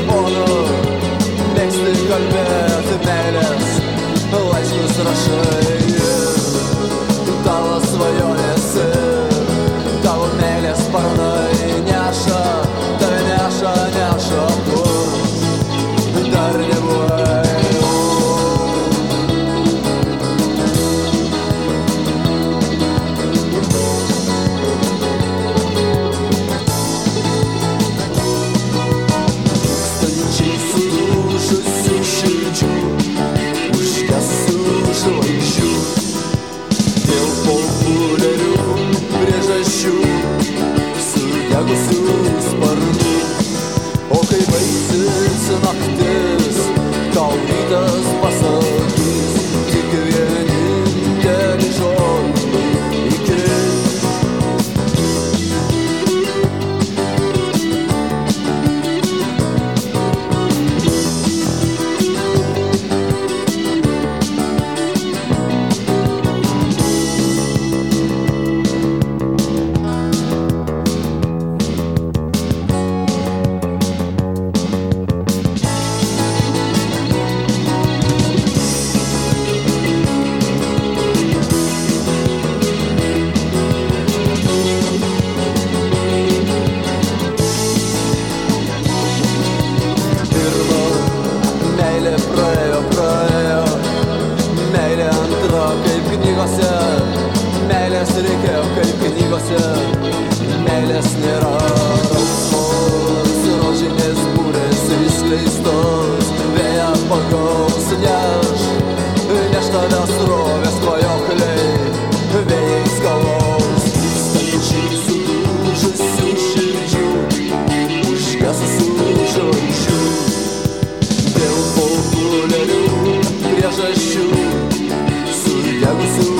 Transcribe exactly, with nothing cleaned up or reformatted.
telefonu, mėgsti kalbėti meilės, laiškus rašai. Tavo svajonės, tavo meilės sparnai neša, tave neša, neša kur dar nebuvai. Stančiai sudužusių širdžių, užgesusių žvaigždžių, dėl populiarių priežasčių, sudegusių sparnų. O kai baigsis naktis, tau rytas pasakys tik vienintelį žodį iki. Meilė praėjo, praėjo, meilė antra kaip knygose, meilės reikėjo kaip knygose, meilės nėra. Rausvos rožinės būrės išskleistos, vėją pagaus neš, neš tavęs rovės klajokliai, vėjais galaus. Stančiai sudužusių širdžių, užgesusių žvaigždžių, dėl populiarių priežasčių, sudegusių